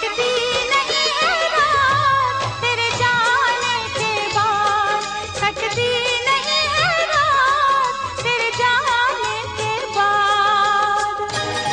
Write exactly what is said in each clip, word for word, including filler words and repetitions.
कटती नहीं है रात तेरे जाने के बाद, कटती नहीं है रात तेरे जाने के बाद।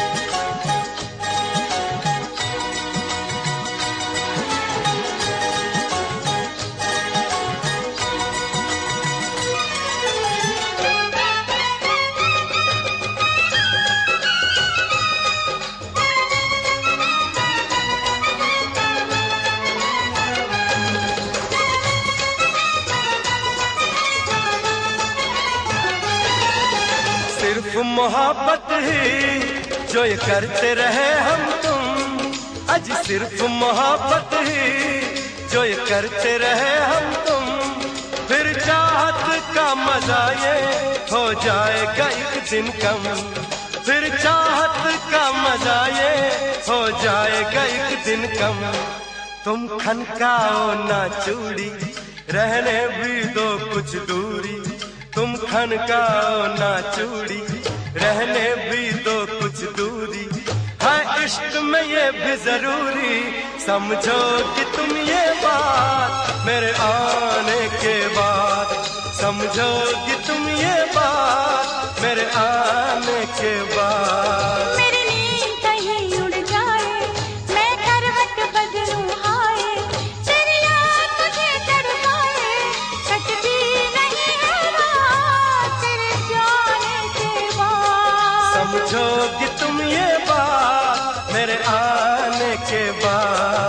सिर्फ मोहब्बत ही जो ये करते रहे हम तुम, आज सिर्फ मोहब्बत ही जो ये करते रहे हम तुम, फिर चाहत का मजा ये हो जाएगा एक दिन कम, फिर चाहत का मजा ये हो जाएगा एक दिन कम। तुम खनकाओ ना चूड़ी, रहने भी दो कुछ दूरी, तुम खनकाओ ना चूड़ी, रहने भी दो कुछ दूरी, है इश्क में ये भी जरूरी, समझो कि तुम ये बात मेरे आने के बाद, समझो कि तुम ये बात मेरे आने के बाद। मेरी नींद कहीं उड़ जाए, मैं करवट बदलूं हाय, तेरी याद मुझे तड़पाए, कटती नहीं है रात तेरे जाने के बाद। समझो कि तुम ये बात मेरे आने के बाद।